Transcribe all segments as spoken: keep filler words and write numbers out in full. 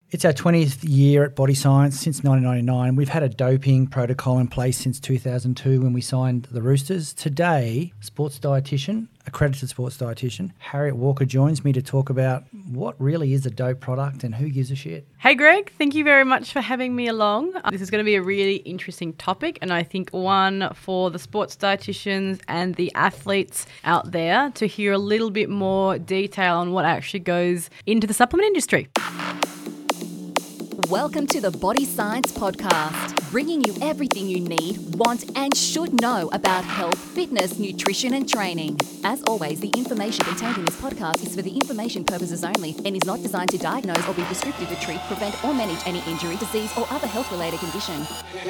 It's our twentieth year at Body Science since nineteen ninety-nine. We've had a doping protocol in place since two thousand two when we signed the Roosters. Today, sports dietitian, accredited sports dietitian, Harriet Walker joins me to talk about what really is a dope product and who gives a shit. Hey Greg, thank you very much for having me along. This is going to be a really interesting topic, and I think one for the sports dietitians and the athletes out there to hear a little bit more detail on what actually goes into the supplement industry. Welcome to the Body Science Podcast, bringing you everything you need, want and should know about health, fitness, nutrition and training. As always, the information contained in this podcast is for the information purposes only and is not designed to diagnose or be prescriptive to treat, prevent or manage any injury, disease or other health-related condition.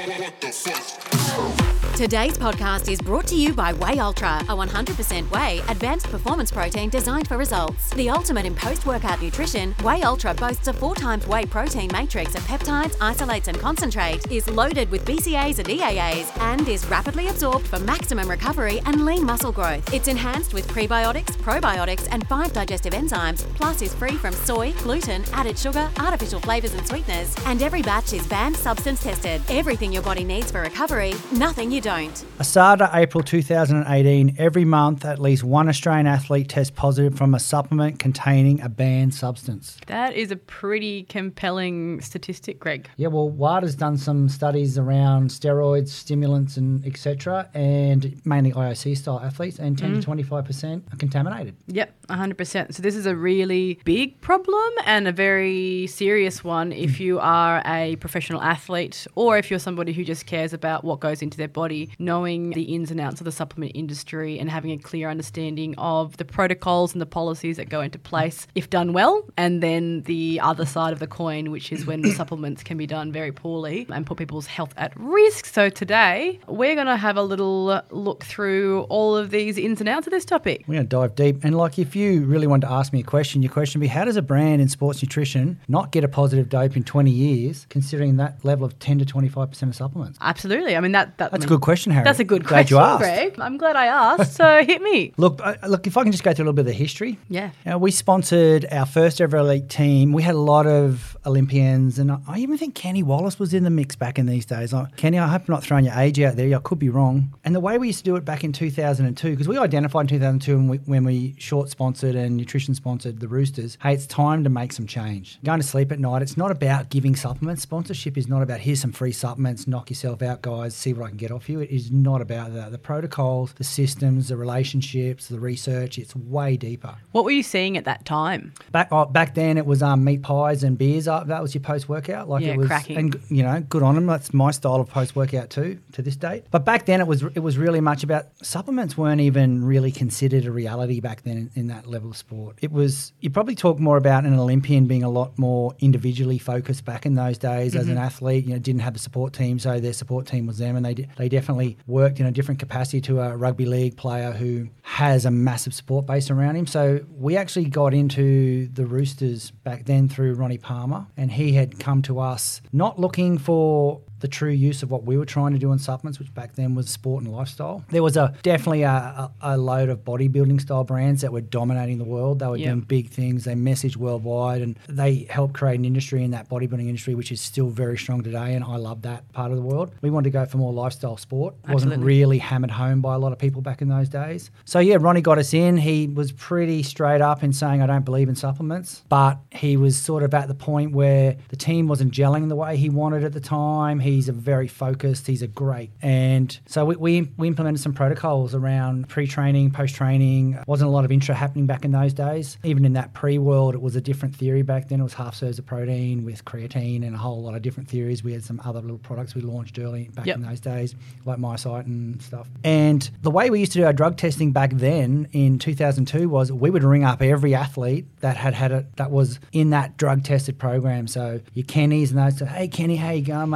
Today's podcast is brought to you by Whey Ultra, a one hundred percent whey advanced performance protein designed for results. The ultimate in post-workout nutrition, Whey Ultra boasts a four times whey protein matrix of peptides, isolates and concentrate, is loaded with B C A As and E A As, and is rapidly absorbed for maximum recovery and lean muscle growth. It's enhanced with prebiotics, probiotics and five digestive enzymes, plus is free from soy, gluten, added sugar, artificial flavours and sweeteners, and every batch is banned substance tested. Everything your body needs for recovery, nothing you don't. ASADA, April two thousand eighteen, every month at least one Australian athlete tests positive from a supplement containing a banned substance. That is a pretty compelling statistic, Greg. Yeah, well, WADA's done some studies around steroids, stimulants and et cetera, and mainly I O C-style athletes, and ten mm. to twenty-five percent are contaminated. Yep, one hundred percent. So this is a really big problem and a very serious one if mm. you are a professional athlete or if you're somebody who just cares about what goes into their body. Knowing the ins and outs of the supplement industry and having a clear understanding of the protocols and the policies that go into place if done well, and then the other side of the coin, which is when the supplements can be done very poorly and put people's health at risk. So today we're going to have a little look through all of these ins and outs of this topic. We're going to dive deep, and like if you really want to ask me a question, your question would be, how does a brand in sports nutrition not get a positive dope in twenty years considering that level of ten to twenty-five percent of supplements? Absolutely. I mean, that, that that's I mean, a good question, Harry. That's a good glad question, you asked. Greg. I'm glad I asked. So hit me. Look, uh, look. If I can just go through a little bit of the history. Yeah. You know, we sponsored our first ever elite team. We had a lot of Olympians, and I, I even think Kenny Wallace was in the mix back in these days. I, Kenny, I hope I'm not throwing your age out there. I could be wrong. And the way we used to do it back in two thousand two, because we identified in two thousand two when we, when we short sponsored and nutrition sponsored the Roosters, hey, it's time to make some change. Going to sleep at night, it's not about giving supplements. Sponsorship is not about here's some free supplements, knock yourself out, guys, see what I can get off you. It is not about that. The protocols, the systems, the relationships, the research, it's way deeper. What were you seeing at that time? Back oh, back then, it was um, meat pies and beers. Up that was your post workout. Like yeah, it was, cracking. And you know, good on them. That's my style of post workout too, to this date. But back then, it was it was really much about supplements. Weren't even really considered a reality back then in, in that level of sport. It was you probably talk more about an Olympian being a lot more individually focused back in those days. Mm-hmm. As an athlete, you know, didn't have the support team, so their support team was them, and they they definitely worked in a different capacity to a rugby league player who has a massive support base around him. So we actually got into the Roosters back then through Ronnie Palmer, and he had come to us not looking for the true use of what we were trying to do in supplements, which back then was sport and lifestyle. There was a definitely a, a, a load of bodybuilding style brands that were dominating the world. They were yep. doing big things. They messaged worldwide, and they helped create an industry in that bodybuilding industry, which is still very strong today, and I love that part of the world. We wanted to go for more lifestyle sport. It wasn't really hammered home by a lot of people back in those days. So yeah, Ronnie got us in. He was pretty straight up in saying, I don't believe in supplements, but he was sort of at the point where the team wasn't gelling the way he wanted at the time. He's a very focused, he's a great. And so we, we we implemented some protocols around pre-training, post-training. Wasn't a lot of intra happening back in those days. Even in that pre-world, it was a different theory back then. It was half serves of protein with creatine and a whole lot of different theories. We had some other little products we launched early back yep. in those days, like MySite and stuff. And the way we used to do our drug testing back then in two thousand two was we would ring up every athlete that had had it, that was in that drug tested program. So your Kennys and those, hey Kenny, how you going, mate? What's happening?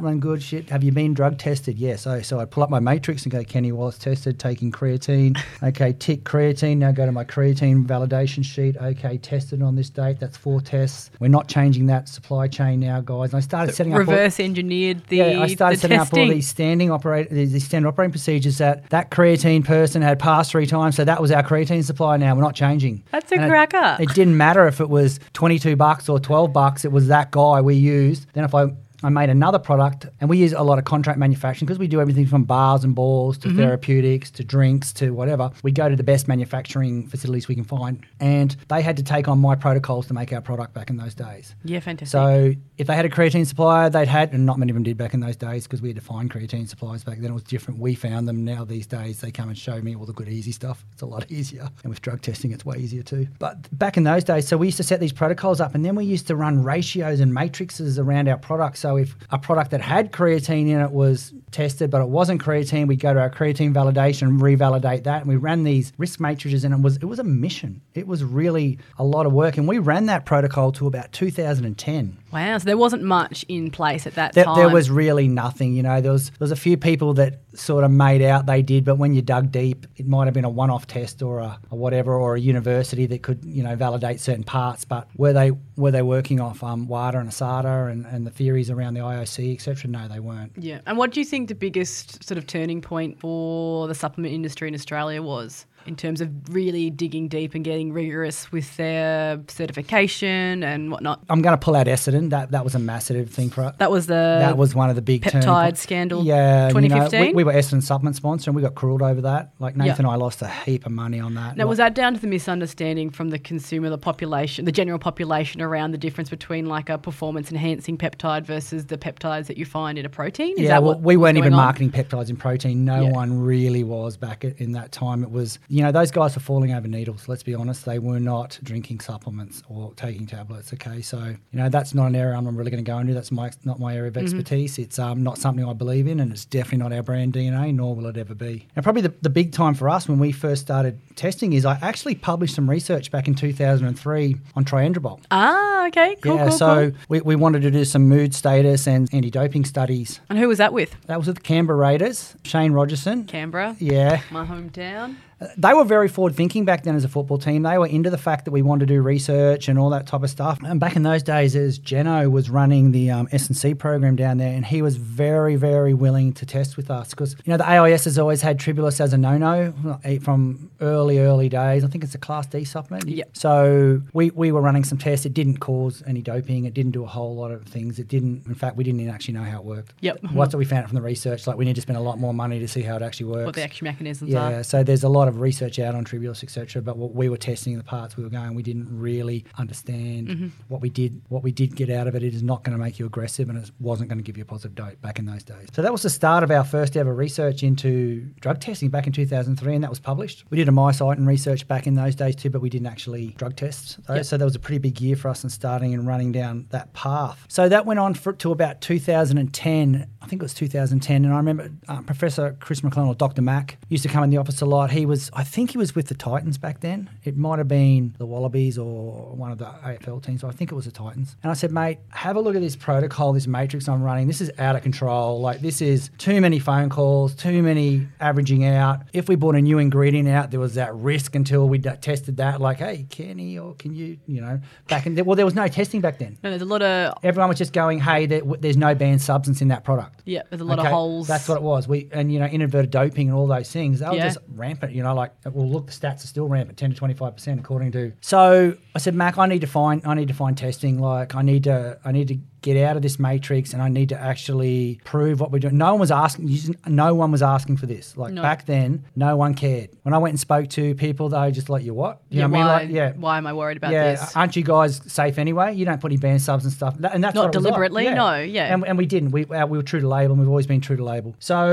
happening? Good shit. Have you been drug tested? Yes. So, so I pull up my matrix and go, Kenny Wallace tested, taking creatine. Okay, tick creatine. Now go to my creatine validation sheet. Okay, tested on this date. That's four tests. We're not changing that supply chain now, guys. And I started setting up reverse all, engineered the yeah. I started the setting testing. up all these standing operate these standard operating procedures that that creatine person had passed three times. So that was our creatine supply. Now we're not changing. That's a And cracker. It, it didn't matter if it was twenty-two bucks or twelve bucks. It was that guy we used. Then if I I made another product, and we use a lot of contract manufacturing because we do everything from bars and balls to mm-hmm. therapeutics to drinks to whatever. We go to the best manufacturing facilities we can find, and they had to take on my protocols to make our product back in those days. Yeah, fantastic. So if they had a creatine supplier, they'd had, and not many of them did back in those days because we had to find creatine suppliers back then. It was different. We found them. Now these days they come and show me all the good easy stuff. It's a lot easier. And with drug testing, it's way easier too. But back in those days, so we used to set these protocols up, and then we used to run ratios and matrices around our product. So if a product that had creatine in it was tested, but it wasn't creatine, we'd go to our creatine validation and revalidate that. And we ran these risk matrices, and it was it was a mission. It was really a lot of work. And we ran that protocol to about two thousand ten. Wow, so there wasn't much in place at that there, time. There was really nothing, you know. There was there was a few people that sort of made out they did, but when you dug deep, it might have been a one-off test or a, a whatever, or a university that could, you know, validate certain parts. But were they were they working off um, WADA and ASADA and, and the theories around the I O C, et cetera? No, they weren't. Yeah. And what do you think the biggest sort of turning point for the supplement industry in Australia was? In terms of really digging deep and getting rigorous with their certification and whatnot. I'm going to pull out Essendon. That that was a massive thing for us. That was the that was one of the big peptide scandal. Yeah, twenty fifteen. You know, we, we were Essendon supplement sponsor, and we got cruelled over that. Like Nathan yeah. and I lost a heap of money on that. Now, like, was that down to the misunderstanding from the consumer, the population, the general population around the difference between like a performance-enhancing peptide versus the peptides that you find in a protein? Is yeah, that well, what we weren't even on? marketing peptides in protein. No yeah. one really was back at, in that time. It was, you know, those guys were falling over needles. Let's be honest. They were not drinking supplements or taking tablets. Okay, so you know that's not an area I'm really going to go into. That's my not my area of expertise. Mm-hmm. It's um, not something I believe in, and it's definitely not our brand D N A, nor will it ever be. And probably the, the big time for us when we first started testing is I actually published some research back in two thousand three on triandrobol. Ah, okay, cool, yeah, cool, so cool. We, we wanted to do some mood status and anti-doping studies. And who was that with? That was with the Canberra Raiders, Shane Rogerson. Canberra. Yeah. My hometown. They were very forward-thinking back then as a football team. They were into the fact that we wanted to do research and all that type of stuff. And back in those days, as Geno was running the um, S and C program down there, and he was very, very willing to test with us because, you know, the A I S has always had Tribulus as a no-no from early, early days. I think it's a Class D supplement. Yep. So we, we were running some tests. It didn't cause any doping. It didn't do a whole lot of things. It didn't, in fact, we didn't even actually know how it worked. Yep. What's what we found from the research, like we need to spend a lot more money to see how it actually works. What the actual mechanisms yeah, are. Yeah, so there's a lot of research out on Tribulus, et cetera. But what we were testing the parts we were going, we didn't really understand mm-hmm. what we did. What we did get out of it, it is not going to make you aggressive, and it wasn't going to give you a positive dope back in those days. So that was the start of our first ever research into drug testing back in two thousand three, and that was published. We did a MyCite research back in those days too, but we didn't actually drug test those. Yep. So that was a pretty big year for us in starting and running down that path. So that went on for to about two thousand ten. I think it was two thousand ten, and I remember uh, Professor Chris McClellan, or Doctor Mack, used to come in the office a lot. He was, I think he was with the Titans back then. It might have been the Wallabies or one of the A F L teams. So I think it was the Titans. And I said, mate, have a look at this protocol, this matrix I'm running. This is out of control. Like, this is too many phone calls, too many averaging out. If we brought a new ingredient out, there was that risk until we d- tested that. Like, hey, Kenny, or can you, you know, back in, the, well, there was no testing back then. No, there's a lot of... Everyone was just going, hey, there, w- there's no banned substance in that product. Yeah, there's a lot okay? of holes. That's what it was. We And, you know, inadvertent doping and all those things, they were yeah. just rampant, you know, like, well, look, the stats are still rampant, ten to twenty-five percent according to... So I said, Mac, I need to find, I need to find testing. Like, I need to, I need to get out of this matrix, and I need to actually prove what we're doing. No one was asking, no one was asking for this. Like, no. back then, no one cared. When I went and spoke to people, they were just like, you what? You yeah, know what why, I mean? Like, yeah. Why am I worried about yeah, this? Aren't you guys safe anyway? You don't put any banned subs and stuff. And that's Not what it was like. deliberately, yeah. no, yeah. And, and we didn't. We, uh, we were true to label, and we've always been true to label. So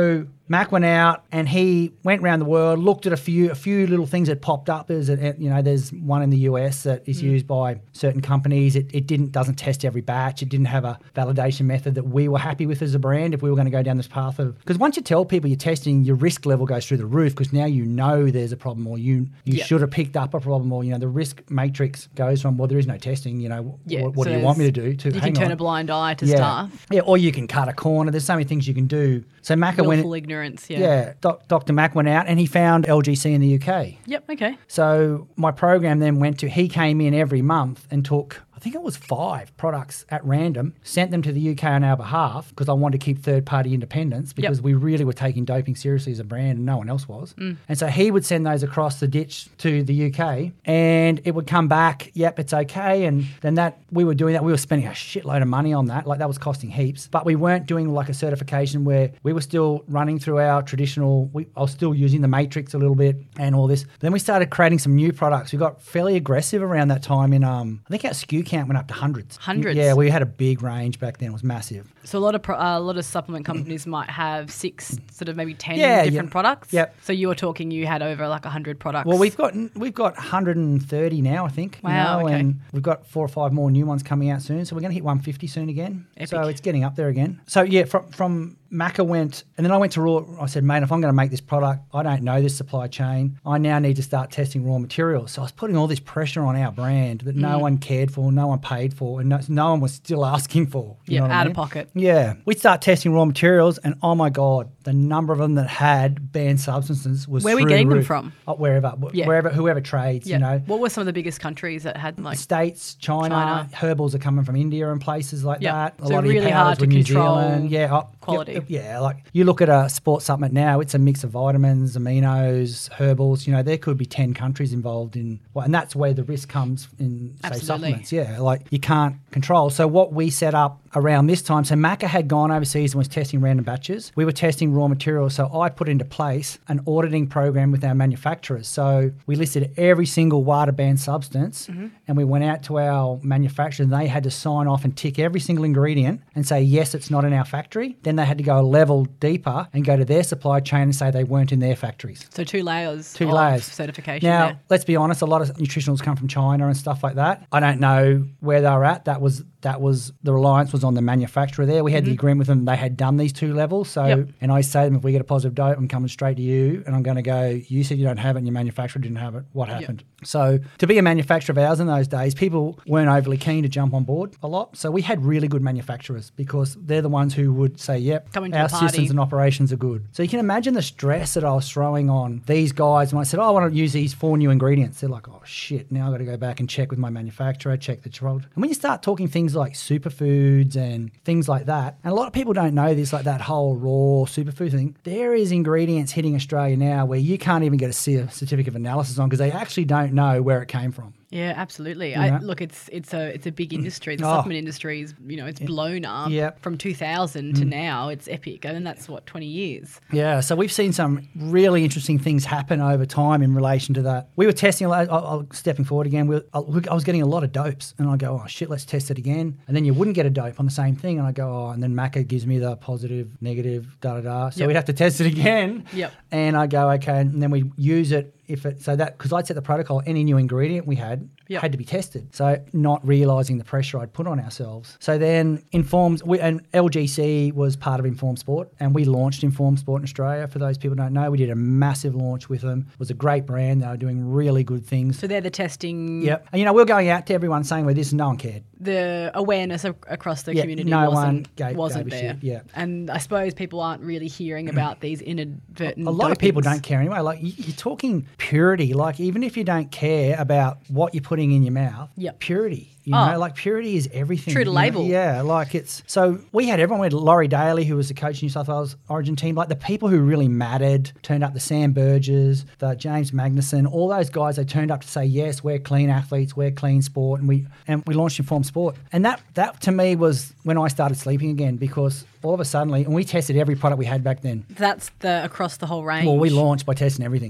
Mac went out and he went around the world, looked at a few a few little things that popped up. There's a, you know, there's one in the U S that is mm. used by certain companies. It, it didn't doesn't test every batch. It didn't have a validation method that we were happy with as a brand if we were going to go down this path of, because once you tell people you're testing, your risk level goes through the roof because now you know there's a problem, or you you yep. should have picked up a problem, or you know the risk matrix goes from, well, there is no testing, you know, yeah, what, what so do you want me to do? To you hang can turn on. a blind eye to yeah. stuff. Yeah, or you can cut a corner. There's so many things you can do. So Macca went. Willful ignorance, yeah. Yeah, doc, Doctor Mac went out and he found L G C in the U K. Yep, okay. So my program then went to, he came in every month and took, I think it was five products at random, sent them to the U K on our behalf because I wanted to keep third-party independence because yep. we really were taking doping seriously as a brand and no one else was. Mm. And so he would send those across the ditch to the U K and it would come back, yep, it's okay. And then that, we were doing that, we were spending a shitload of money on that. Like that was costing heaps. But we weren't doing like a certification where we were still running through our traditional, we, I was still using the matrix a little bit and all this. Then we started creating some new products. We got fairly aggressive around that time in, um, I think our S K U count went up to hundreds. Hundreds. Yeah, we had a big range back then. It was massive. So a lot of pro- uh, a lot of supplement companies might have six, sort of maybe ten yeah, different yeah. products. Yep. So you were talking, you had over like a hundred products. Well, we've got we've got one hundred thirty now, I think. Wow. You know, okay. And we've got four or five more new ones coming out soon. So we're going to hit one fifty soon again. Epic. So it's getting up there again. So yeah, from from Macca went, and then I went to raw. I said, mate, if I'm going to make this product, I don't know this supply chain. I now need to start testing raw materials. So I was putting all this pressure on our brand that no Mm. one cared for, no one paid for, and no, no one was still asking for. You Yeah, know what I out mean? of pocket. Yeah. We'd start testing raw materials, and oh my God, the number of them that had banned substances was Where are we through the getting them roof. from? Oh, wherever, wh- Yeah. wherever, whoever trades, Yeah. you know. What were some of the biggest countries that had like? States, China, China. herbals are coming from India and places like Yeah. that. A So lot of your really powders hard to were New control Zealand. Yeah, oh, quality. yep, Yeah, like you look at a sports supplement now, it's a mix of vitamins, aminos, herbals. You know, there could be ten countries involved in, well, and that's where the risk comes in, say, Absolutely. supplements. Yeah, like you can't control. So what we set up around this time, so Macca had gone overseas and was testing random batches. We were testing raw materials. So I put into place an auditing program with our manufacturers. So we listed every single WADA banned substance Mm-hmm. and we went out to our manufacturer and they had to sign off and tick every single ingredient and say, yes, it's not in our factory. Then they had to go a level deeper and go to their supply chain and say they weren't in their factories. So two layers. Two of layers. certification. Now, there. let's be honest, a lot of nutritionals come from China and stuff like that. I don't know where they were at. That was that was the reliance was on the manufacturer there. We had Mm-hmm. the agreement with them. They had done these two levels. So, Yep. and I say to them, if we get a positive dope, I'm coming straight to you and I'm going to go, you said you don't have it and your manufacturer didn't have it. What happened? So to be a manufacturer of ours in those days, people weren't overly keen to jump on board a lot. So we had really good manufacturers because they're the ones who would say, yep, Come into our the party. systems and operations are good. So you can imagine the stress that I was throwing on these guys when I said, oh, I want to use these four new ingredients. They're like, oh, shit, now I've got to go back and check with my manufacturer, check the trial. And when you start talking things like superfoods and things like that, and a lot of people don't know this, like that whole raw superfood thing, there is ingredients hitting Australia now where you can't even get a C- certificate of analysis on because they actually don't know where it came from. Yeah, absolutely. You I, know? look, it's it's a it's a big industry. The Oh. supplement industry is, you know, it's blown up Yep. from two thousand to now. It's epic, and that's what twenty years. Yeah, so we've seen some really interesting things happen over time in relation to that. We were testing, a lot- I'll, I'll, stepping forward again, we were, I I was getting a lot of dopes and I go, oh shit, let's test it again. And then you wouldn't get a dope on the same thing and I go, oh, and then Macca gives me the positive, negative, da-da-da. So Yep. we'd have to test it again. Yep. And I go, okay, and then we use it if it, so that, because I'd set the protocol, any new ingredient we had Yep. had to be tested. So not realising the pressure I'd put on ourselves. So then Informed, we, and L G C was part of Informed Sport and we launched Informed Sport in Australia. For those people who don't know, we did a massive launch with them. It was a great brand. They were doing really good things. So they're the testing. Yep. And, you know, we we're going out to everyone saying we're this and no one cared. The awareness of, across the Yeah, community no wasn't, one gave- wasn't gave a there. shit, yeah. And I suppose people aren't really hearing about these inadvertent A lot of people dopings. don't care anyway. Like you- you're talking purity. Like even if you don't care about what you're putting in your mouth, Yep. purity. You Oh. know, like purity is everything. True to you know? label. Yeah, like it's so we had everyone. We had Laurie Daly, who was the coach of New South Wales Origin team. Like the people who really mattered turned up. The Sam Burgess, the James Magnuson, all those guys. They turned up to say, yes, we're clean athletes, we're clean sport, and we and we launched Informed Sport. And that that to me was when I started sleeping again because all of a sudden, and we tested every product we had back then. That's the across the whole range. Well, we launched by testing everything.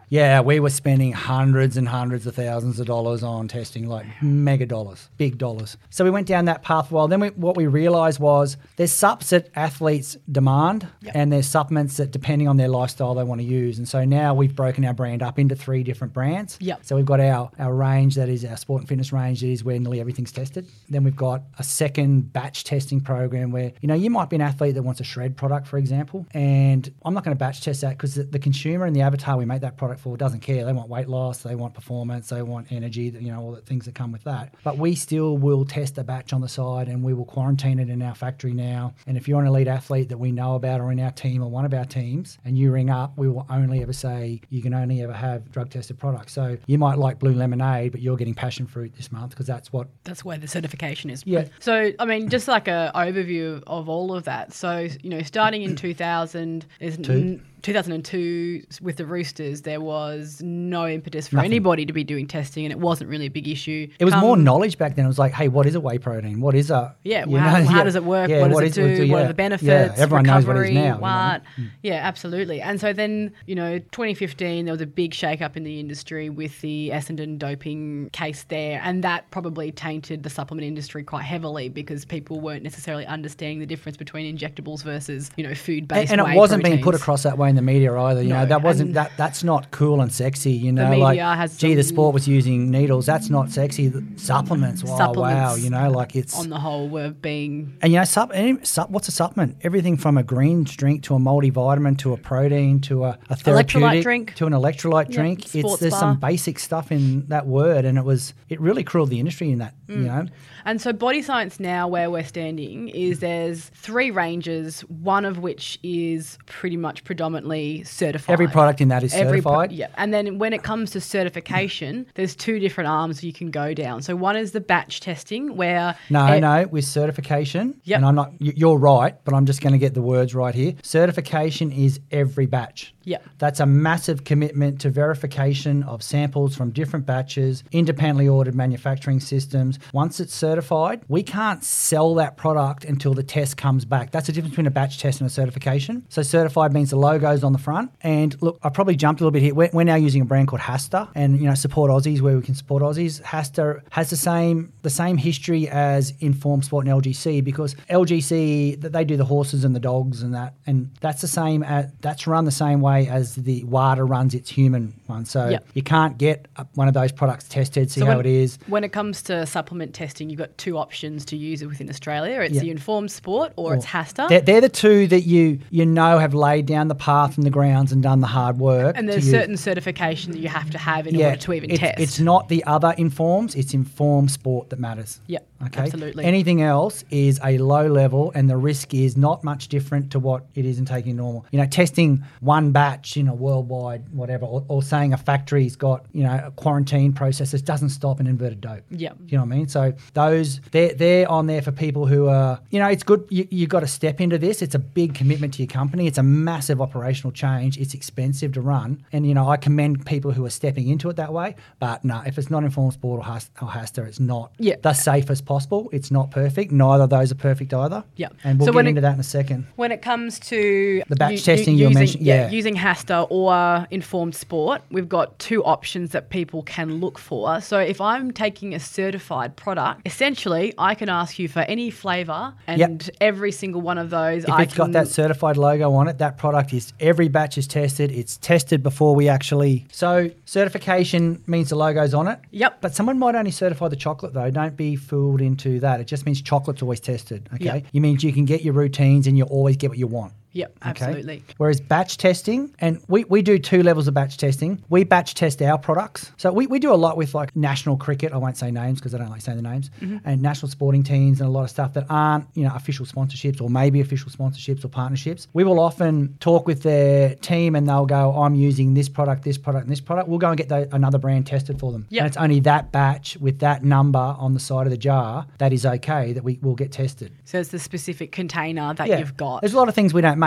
Yeah, we were spending hundreds and hundreds of thousands of dollars on testing, like mega dollars, big dollars. So we went down that path. Well, then we, what we realised was there's subs that athletes demand, yep. and there's supplements that, depending on their lifestyle, they want to use. And so now we've broken our brand up into three different brands. Yep. So we've got our, our range, that is our sport and fitness range, that is where nearly everything's tested. Then we've got a second batch testing program where, you know, you might be an athlete that wants a shred product, for example, and I'm not going to batch test that because the, the consumer and the avatar we make that product for doesn't care. They want weight loss, they want performance, they want energy, you know, all the things that come with that. But we still will test a batch on the side, and we will quarantine it in our factory now. And if you're an elite athlete that we know about or in our team or one of our teams, and you ring up, we will only ever say you can only ever have drug tested products. So you might like blue lemonade, but you're getting passion fruit this month because that's what... That's where the certification is. Yeah. So, I mean, just like an overview of all of that. So, you know, starting in two thousand... There's Two. N- two thousand two, with the Roosters, there was no impetus for Nothing. anybody to be doing testing, and it wasn't really a big issue. It was Come- more knowledge back then. It was like, hey, what is a whey protein? What is a... Yeah, you well, how, know, how yeah. does it work? Yeah, what does what it is- do? what do- What yeah. are the benefits? Yeah, everyone knows what it is recovery, now, you know. What? Mm. Yeah, absolutely. And so then, you know, twenty fifteen, there was a big shake-up in the industry with the Essendon doping case there, and that probably tainted the supplement industry quite heavily because people weren't necessarily understanding the difference between injectables versus, you know, food-based And, and whey it wasn't being put proteins. across that way in the media either. You No, know, that wasn't and- that. That's not cool and sexy. You know, media like has gee, the some- sport was using needles. That's not sexy. The supplements. Wow, Supplements, wow. You know, like it's. on the whole, were being... And you know, sup, any, sup, what's a supplement? Everything from a green drink to a multivitamin to a protein to a, a therapeutic drink. to an electrolyte Yeah, drink. It's sports there's bar. some basic stuff in that word, and it was it really crueled the industry in that. You know, And so Body Science now, where we're standing, is there's three ranges, one of which is pretty much predominantly certified. every product in that is Every pro- certified. yeah. And then when it comes to certification, there's two different arms you can go down. So one is the batch testing where... No, it- no, with certification. Yep. And I'm not, y- you're right, but I'm just going to get the words right here. Certification is every batch. Yep. That's a massive commitment to verification of samples from different batches, independently ordered manufacturing systems. Once it's certified, we can't sell that product until the test comes back. That's the difference between a batch test and a certification. So certified means the logo's on the front. And look, I probably jumped a little bit here. We're, we're now using a brand called Hasta, and you know, support Aussies where we can support Aussies. Hasta has the same the same history as Informed Sport and L G C, because L G C, th- they do the horses and the dogs and that, and that's the same. As, that's run the same way as the WADA runs its human one. So Yep. you can't get a- one of those products tested, see So how when, it is. When it comes to supplement testing, you've got two options to use it within Australia. It's Yeah. the Informed Sport or it's Hasta. They're, they're the two that you you know have laid down the path and the grounds and done the hard work. and to there's use. certain certifications that you have to have in order to even it's, test. It's not the other informs, it's informed sport that matters. Yep, Okay. absolutely. Anything else is a low level, and the risk is not much different to what it is in taking normal. You know, testing one batch in a worldwide whatever, or, or saying a factory's got, you know, quarantine processes doesn't stop an inverted dope. Yep. Do you know what I mean? So those they're they're on there for people who are, you know, it's good. You you got to step into this. It's a big commitment to your company. It's a massive operational change. It's expensive to run, and you know, I commend people who are stepping into it that way. But no, if it's not Informed Sport or Hasta, or Hasta it's not Yeah. the safest possible. It's not perfect. Neither of those are perfect either. Yeah. And we'll So get when it- into that in a second. When it comes to The batch testing you using, mentioned, yeah. using Hasta or Informed Sport, we've got two options that people can look for. So if I'm taking a certified product, essentially I can ask you for any flavour, and Yep. every single one of those If I it's can... got that certified logo on it, that product is, every batch is tested. It's tested before we actually. So certification means the logo's on it. Yep. But someone might only certify the chocolate though. Don't be fooled into that. It just means chocolate's always tested. Okay. Yep. It means you can get your routines and you'll always get what you want. Yep, Okay? absolutely. Whereas batch testing, and we, we do two levels of batch testing. We batch test our products. So we, we do a lot with like national cricket. I won't say names because I don't like saying the names. Mm-hmm. And national sporting teams and a lot of stuff that aren't, you know, official sponsorships or maybe official sponsorships or partnerships. We will often talk with their team and they'll go, I'm using this product, this product, and this product. We'll go and get the, another brand tested for them. Yep. And it's only that batch with that number on the side of the jar that is okay that we will get tested. So it's the specific container that you've got. There's a lot of things we don't make.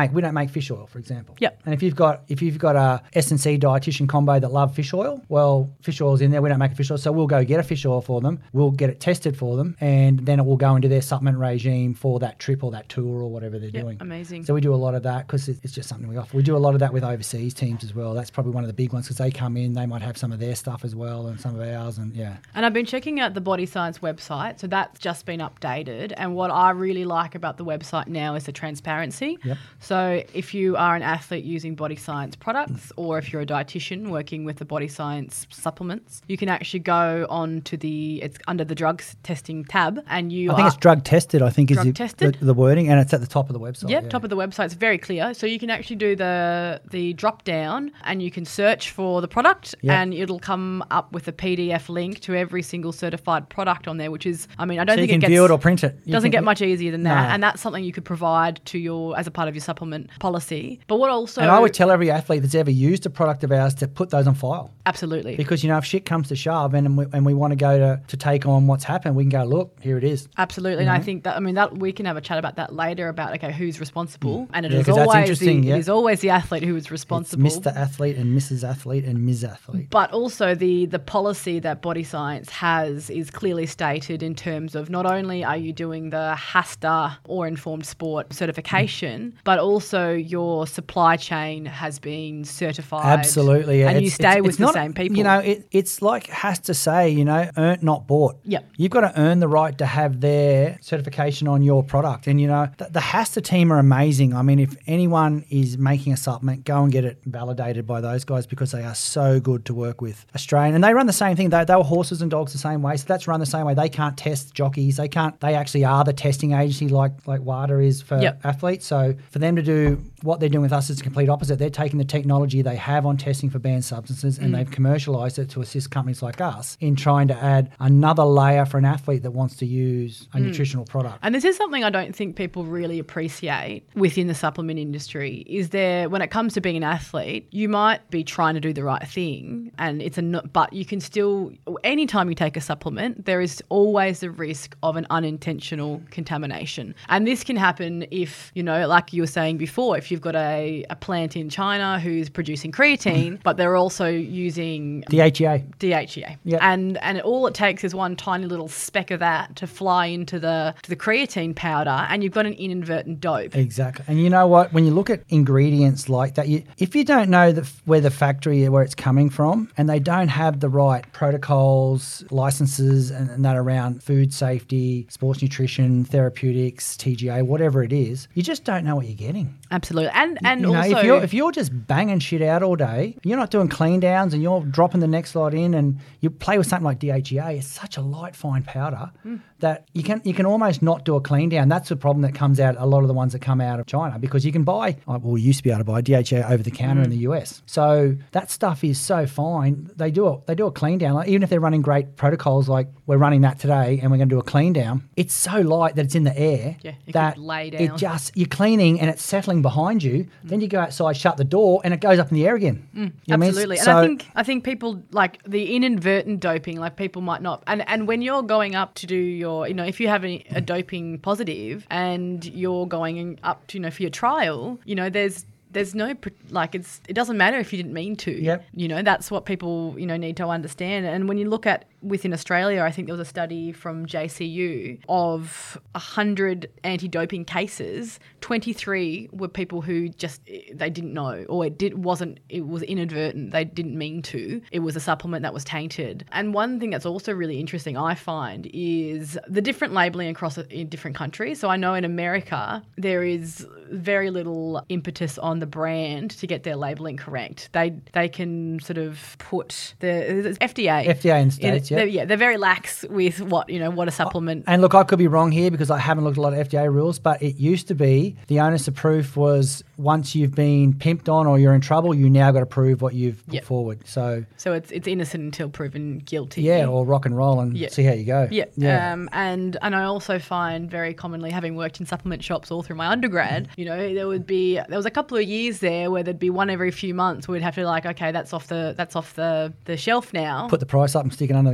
make we don't make fish oil, for example. Yep. And if you've got if you've got a S and C dietitian combo that love fish oil, well, fish oil's in there. We don't make a fish oil, so we'll go get a fish oil for them. We'll get it tested for them, and then it will go into their supplement regime for that trip or that tour or whatever they're Yep, doing. amazing. So we do a lot of that because it's just something we offer. We do a lot of that with overseas teams as well. That's probably one of the big ones because they come in, they might have some of their stuff as well and some of ours, and yeah. And I've been checking out the Body Science website, so that's just been updated. And what I really like about the website now is the transparency. Yep. So if you are an athlete using Body Science products, or if you're a dietitian working with the Body Science supplements, you can actually go on to the, it's under the drugs testing tab, and you I think are, it's drug tested, I think is Drug the, tested? the, the wording, and it's at the top of the website. Yep, yeah. top of the website. It's very clear. So you can actually do the the drop down and you can search for the product Yep. and it'll come up with a P D F link to every single certified product on there, which is, I mean, I don't So you think can it gets, view it or print it. You doesn't can- get much easier than that. No. And that's something you could provide to your, as a part of your supplement policy. But what also... And I would tell every athlete that's ever used a product of ours to put those on file. Absolutely. Because, you know, if shit comes to shove and we, and we want to go to, to take on what's happened, we can go, look, here it is. Absolutely. And I think that, I mean, that we can have a chat about that later about, okay, who's responsible. And it Yeah, is 'cause that's always the, interesting, yeah. it is always the athlete who is It's responsible. Mister Athlete and Missus Athlete and Miz Athlete. But also the the policy that Body Science has is clearly stated in terms of not only are you doing the HASTA or Informed Sport certification, but also your supply chain has been certified. Absolutely. Yeah. And you It's- stay it's- with it's the not- same people. You know, it, it's like has to say, you know, earned, not bought. Yep. You've got to earn the right to have their certification on your product. And, you know, the, the HASTA team are amazing. I mean, if anyone is making a supplement, go and get it validated by those guys because they are so good to work with. Australian. And they run the same thing. They, they were horses and dogs the same way. So that's run the same way. They can't test jockeys. They can't, they actually are the testing agency like, like WADA is for Yep. athletes. So for them to do what they're doing with us is the complete opposite. They're taking the technology they have on testing for banned substances and they've commercialised it to assist companies like us in trying to add another layer for an athlete that wants to use a nutritional product. And this is something I don't think people really appreciate within the supplement industry is there, when it comes to being an athlete, you might be trying to do the right thing and it's a, no- but you can still, anytime you take a supplement, there is always the risk of an unintentional contamination. And this can happen if, you know, like you were saying before, if you've got a, a plant in China who's producing creatine, but they're also using D H E A. D H E A. Yep. And and it, all it takes is one tiny little speck of that to fly into the to the creatine powder and you've got an inadvertent dope. Exactly. And you know what? When you look at ingredients like that, you, if you don't know the, where the factory, where it's coming from, and they don't have the right protocols, licenses, and, and that around food safety, sports nutrition, therapeutics, T G A, whatever it is, you just don't know what you're getting. Absolutely. And and You know, also if you're if you're just banging shit out all day, you're not doing clean downs and you're dropping the next lot in, and you play with something like D H E A, it's such a light fine powder Mm. that you can you can almost not do a clean down. That's the problem that comes out a lot of the ones that come out of China because you can buy well, we used to be able to buy D H E A over the counter Mm. in the U S. So that stuff is so fine. They do a they do a clean down, like, even if they're running great protocols like we're running that today and we're going to do a clean down. It's so light that it's in the air Yeah, it that could lay it down. just you're cleaning and it's settling behind you. Then you go outside, shut the door, and it goes up in the air again. You know what I mean? Absolutely. And So- I think I think people like the inadvertent doping, like people might not and, and when you're going up to do your, you know, if you have a, a doping positive and you're going up to, you know, for your trial, you know, there's there's no pr- like it's it doesn't matter if you didn't mean to. Yep. You know, that's what people, you know, need to understand. And when you look at within Australia, I think there was a study from J C U of one hundred anti-doping cases, twenty-three were people who just they didn't know or it did wasn't it was inadvertent. They didn't mean to. It was a supplement that was tainted. And one thing that's also really interesting I find is the different labeling across in different countries. So I know in America there is very little impetus on the brand to get their labeling correct. They they can sort of put the F D A F D A in the States, they're, yeah. yeah, they're very lax with what, you know, what a supplement. And look, I could be wrong here because I haven't looked at a lot of F D A rules, but it used to be the onus of proof was once you've been pimped on or you're in trouble, you now got to prove what you've put Yep. forward. So, So it's it's innocent until proven guilty. yeah, or rock and roll and Yeah. see how you go. Yeah. Yeah. Um, and and I also find very commonly, having worked in supplement shops all through my undergrad, you know, there would be there was a couple of years there where there'd be one every few months where we'd have to like, okay, that's off the that's off the, the shelf now. Put the price up and stick it under the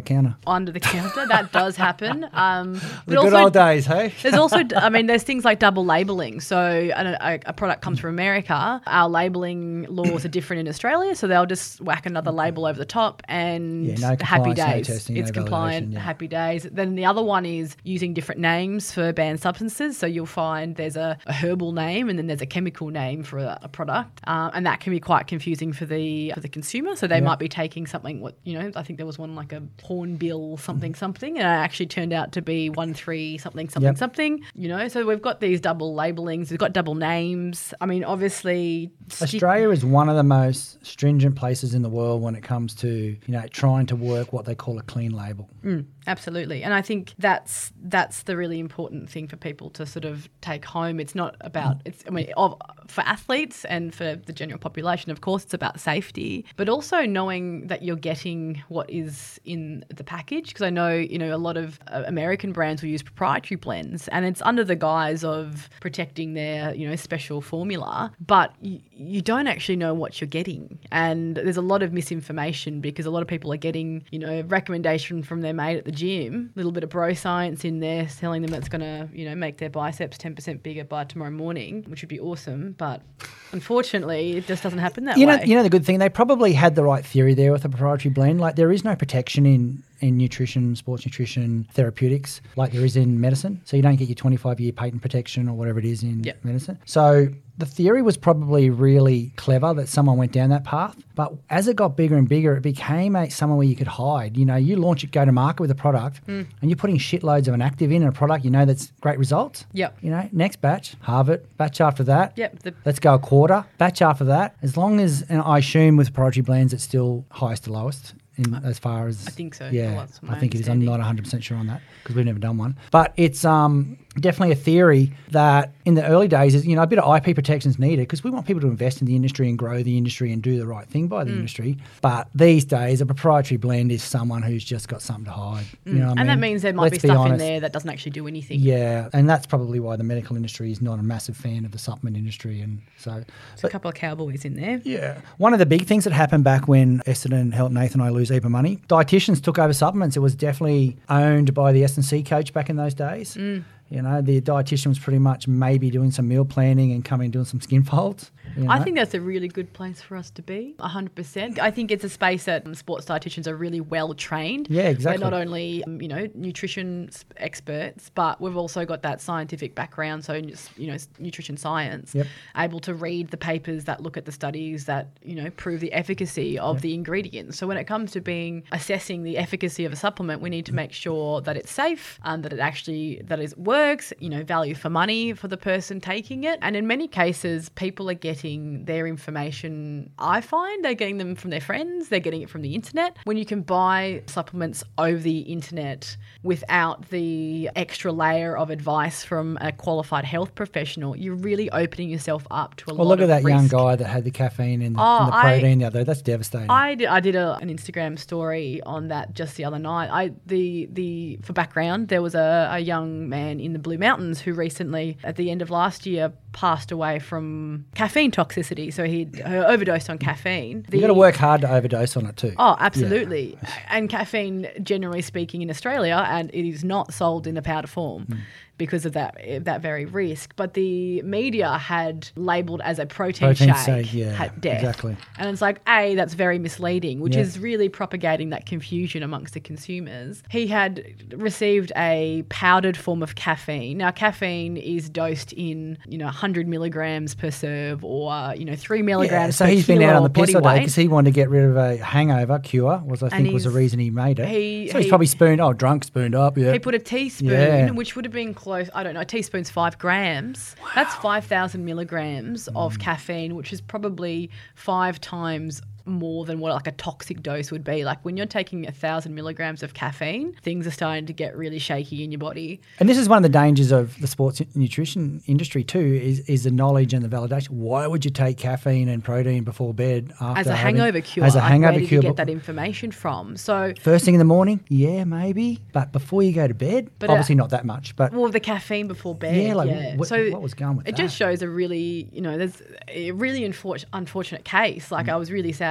counter. Under the counter, that does happen. Um, but The good also, old days, hey? there's also, I mean, there's things like double labeling. So a, a, a product comes from America. Our labeling laws are different in Australia, so they'll just whack another label over the top and Yeah, no happy compliance, no days. testing, it's no compliant, validation, yeah. happy days. Then the other one is using different names for banned substances. So you'll find there's a, a herbal name and then there's a chemical name for a, a product, uh, and that can be quite confusing for the for the consumer. So they Yeah. might be taking something. What you know, I think there was one like a hornbill something something, and it actually turned out to be one three something something Yep. something. You know, so we've got these double labelings. We've got double names. I mean, obviously, stick- Australia is one of the most stringent places in the world when it comes to, you know, trying to work what they call a clean label. Mm, absolutely, and I think that's that's the really important thing for people to sort of take home. It's not about it's. I mean, of, for athletes and for the general population, of course, it's about safety, but also knowing that you're getting what is in the package. Because I know, you know, a lot of uh, American brands will use proprietary blends, and it's under the guise of protecting their, you know, special formula, but you, you don't actually know what you're getting, and there's a lot of misinformation because a lot of people are getting, you know, recommendation from their mate at the gym, a little bit of bro science in there, telling them that's going to, you know, make their biceps ten percent bigger by tomorrow morning, which would be awesome. But unfortunately, it just doesn't happen that You way. know, you know the good thing, they probably had the right theory there with the proprietary blend. Like there is no protection in in nutrition, sports nutrition, therapeutics, like there is in medicine. So you don't get your twenty-five year patent protection or whatever it is in Yep. medicine. So the theory was probably really clever that someone went down that path. But as it got bigger and bigger, it became a, somewhere where you could hide. You know, you launch it, go to market with a product, Mm. and you're putting shitloads of an active in a product, you know, that's great results. Yep. You know, next batch, halve it, batch after that. Yep, the- Let's go a quarter, batch after that. As long as, and I assume with proprietary blends, it's still highest to lowest. In, as far as I think so. yeah, Well, that's my I think it is. I'm understanding. not one hundred percent sure on that because we've never done one. But it's um, definitely a theory that in the early days, is you know, a bit of I P protection is needed because we want people to invest in the industry and grow the industry and do the right thing by the Mm. industry. But these days, a proprietary blend is someone who's just got something to hide. You know what I Mm. and that mean? means there might Let's be stuff in honest. there that doesn't actually do anything. Yeah, and that's probably why the medical industry is not a massive fan of the supplement industry, and so. There's a couple of cowboys in there. Yeah. One of the big things that happened back when Essendon helped Nathan and I lose heap of money, dietitians took over supplements. It was definitely owned by the S and C coach back in those days. Mm. You know, the dietitian was pretty much maybe doing some meal planning and coming doing some skin folds. You know? I think that's a really good place for us to be, one hundred percent. I think it's a space that um, sports dietitians are really well trained. Yeah, exactly. We're not only, um, you know, nutrition s- experts, but we've also got that scientific background, so, just, you know, s- nutrition science, Yep. able to read the papers that look at the studies that, you know, prove the efficacy of the ingredients. So when it comes to being assessing the efficacy of a supplement, we need to make sure that it's safe and that it actually, that it works, you know, value for money for the person taking it. And in many cases, people are getting their information, I find, they're getting them from their friends, they're getting it from the internet. When you can buy supplements over the internet without the extra layer of advice from a qualified health professional, you're really opening yourself up to a Well, lot look at of that young risk. guy that had the caffeine in the, Oh, in the I- protein the other day. That's devastating. I did, I did a, an Instagram story on that just the other night. I the the for background, there was a, a young man in the Blue Mountains who recently, at the end of last year, passed away from caffeine toxicity. So he overdosed on caffeine. you got to work hard to overdose on it too. Oh, absolutely. And caffeine, generally speaking, in Australia, and it is not sold in a powder form. Mm. Because of that that very risk. But the media had labelled as a protein, Protein shake, shake, yeah, had death. exactly. And it's like, A, that's very misleading, which Yeah. is really propagating that confusion amongst the consumers. He had received a powdered form of caffeine. Now, caffeine is dosed in, you know, one hundred milligrams per serve or, you know, three Yeah, milligrams so per he's been kilo out on the of body piss all day weight. because he wanted to get rid of a hangover cure, was I And think was the he's- reason he made it. he- so he's he- probably spooned, oh, drunk, spooned up, yeah. He put a teaspoon, Yeah. which would have been close, I don't know, a teaspoon's five grams. That's five thousand milligrams Mm. of caffeine, which is probably five times more than what like a toxic dose would be. Like when you're taking a thousand milligrams of caffeine, things are starting to get really shaky in your body. And this is one of the dangers of the sports nutrition industry too, is, is the knowledge and the validation. Why would you take caffeine and protein before bed after As a having- hangover cure, As a like, hangover where did cure. you get but that information from? So, First thing in the morning, yeah, maybe. But before you go to bed, But, uh, obviously not that much. But well, the caffeine before bed. Yeah, like, yeah. what- so what was going with it that? just shows a really, you know, there's a really unfor- unfortunate case. Like Mm. I was really sad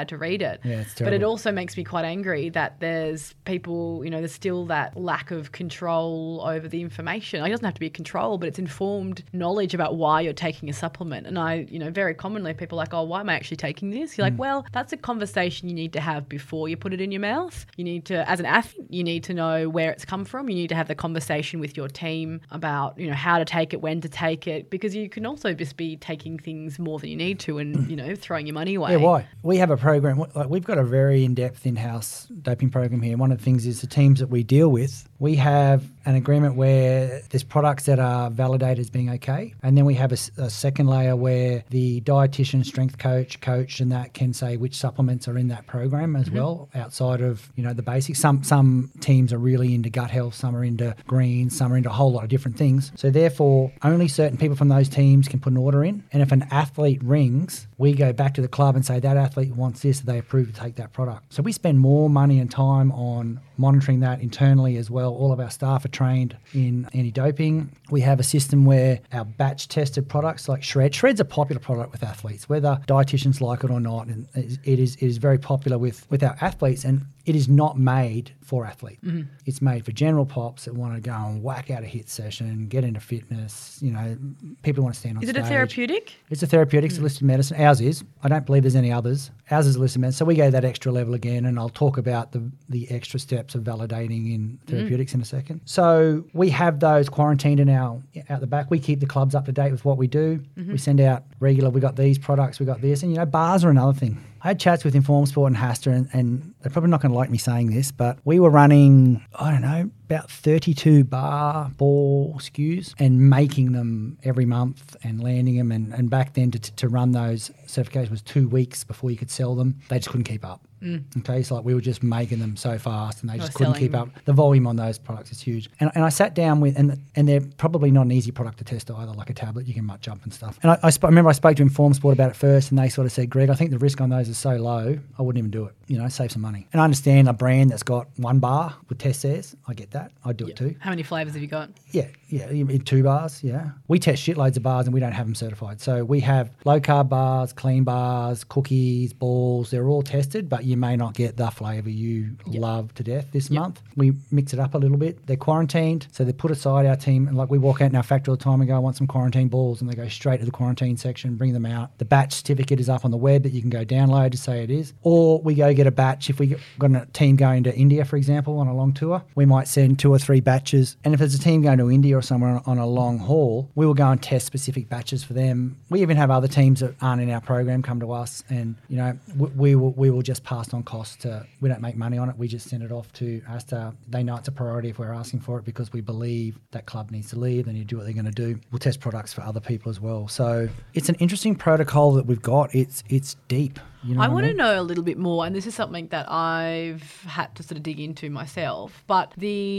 had to read it. Yeah, it's but it terrible. also makes me quite angry that there's people, you know, there's still that lack of control over the information. It doesn't have to be control, but it's informed knowledge about why you're taking a supplement. And I, you know, very commonly people are like, oh, why am I actually taking this? You're like, well, that's a conversation you need to have before you put it in your mouth. You need to, as an athlete, you need to know where it's come from. You need to have the conversation with your team about, you know, how to take it, when to take it, because you can also just be taking things more than you need to and, you know, throwing your money away. Yeah, why? We have a program, like we've got a very in-depth in-house doping program here. One of the things is the teams that we deal with, we have an agreement where there's products that are validated as being okay. And then we have a, a second layer where the dietitian, strength coach, coach, and that can say which supplements are in that program as mm-hmm. well, outside of, you know, the basics. Some some teams are really into gut health, some are into greens, some are into a whole lot of different things. So therefore, only certain people from those teams can put an order in. And if an athlete rings, we go back to the club and say that athlete wants this, they approve to take that product. So we spend more money and time on monitoring that internally as well. All of our staff are trained in anti-doping. We have a system where our batch tested products like Shred. Shred's a popular product with athletes, whether dietitians like it or not. And it is, it is very popular with, with our athletes, and it is not made for athletes. Mm-hmm. It's made for general pops that want to go and whack out a hit session, get into fitness. You know, people want to stand on stage. stage. Is it a therapeutic? It's a therapeutic. It's a listed medicine. Ours is. I don't believe there's any others. Ours is a listed medicine. So we go that extra level again, and I'll talk about the, the extra steps of validating in therapeutics mm. in a second. So we have those quarantined in our out the back. We keep the clubs up to date with what we do. Mm-hmm. We send out regular, we got these products, we got this. And, you know, bars are another thing. I had chats with Inform Sport and Hasta, and, and they're probably not going to like me saying this, but we were running, I don't know, about thirty-two bar ball S K Us and making them every month and landing them. And, and back then to, to run those certifications was two weeks before you could sell them. They just couldn't keep up. Mm. Okay, so like we were just making them so fast and they just couldn't keep up. The volume on those products is huge. And, and I sat down with, and and they're probably not an easy product to test either, like a tablet, you can much jump and stuff. And I, I, sp- I remember I spoke to Inform Sport about it first, and they sort of said, Greg, I think the risk on those is so low, I wouldn't even do it. You know, save some money. And I understand a brand that's got one bar would test theirs. I get that. I'd do yeah. it too. How many flavours have you got? Yeah, yeah, in two bars, yeah. We test shitloads of bars and we don't have them certified. So we have low-carb bars, clean bars, cookies, balls. They're all tested, but you may not get the flavour you yep. love to death this yep. month. We mix it up a little bit. They're quarantined, so they put aside our team. And like we walk out in our factory all the time and go, I want some quarantine balls, and they go straight to the quarantine section, bring them out. The batch certificate is up on the web that you can go download to say it is. Or we go get a batch. If we got a team going to India, for example, on a long tour, we might send two or three batches. And if there's a team going to India or somewhere on a long haul, we will go and test specific batches for them. We even have other teams that aren't in our program come to us, and you know we, we will we will just pass on costs to. We don't make money on it. We just send it off to Hasta. They know it's a priority if we're asking for it because we believe that club needs to leave. They need to do what they're going to do. We'll test products for other people as well. So it's an interesting protocol that we've got. It's it's deep. You know I want I mean? to know a little bit more, and this is something that I've had to sort of dig into myself, but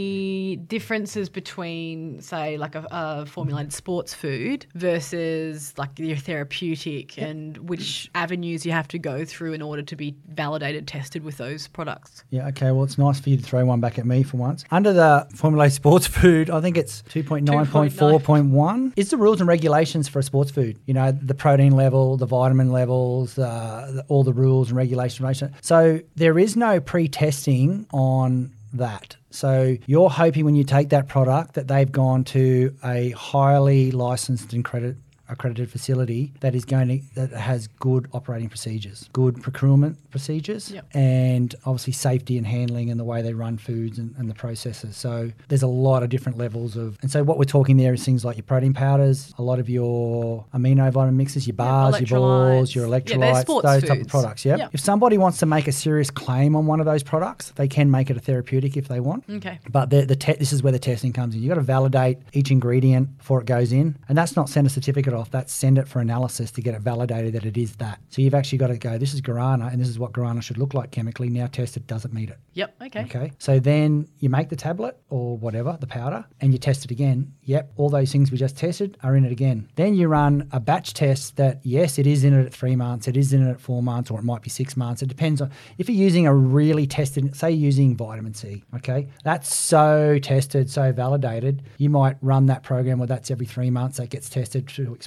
the differences between, say, like a, a formulated sports food versus like your therapeutic yep. and which avenues you have to go through in order to be validated, tested with those products. Yeah, okay, well, it's nice for you to throw one back at me for once. Under the formulated sports food, I think it's two point nine point four point one. It's the rules and regulations for a sports food. You know, the protein level, the vitamin levels, uh, the, all the rules and regulations. So there is no pre-testing on that. So you're hoping when you take that product that they've gone to a highly licensed and credit accredited facility that is going to that has good operating procedures, good procurement procedures, yep. and obviously safety and handling and the way they run foods and, and the processes. So there's a lot of different levels of, and so what we're talking there is things like your protein powders, a lot of your amino vitamin mixes, your bars, yeah, your balls, your electrolytes, yeah, those foods. type of products. Yep. Yep. If somebody wants to make a serious claim on one of those products, they can make it a therapeutic if they want. Okay. But the, the te- this is where the testing comes in. You've got to validate each ingredient before it goes in, and that's not send a certificate off, that's send it for analysis to get it validated that it is that. So you've actually got to go, this is guarana, and this is what guarana should look like chemically. Now tested, does it meet it? Yep, okay. Okay. So then you make the tablet or whatever, the powder, and you test it again. Yep, all those things we just tested are in it again. Then you run a batch test that, yes, it is in it at three months, it is in it at four months, or it might be six months. It depends on, if you're using a really tested, say you're using vitamin C, okay? That's so tested, so validated. You might run that program where that's every three months, that gets tested to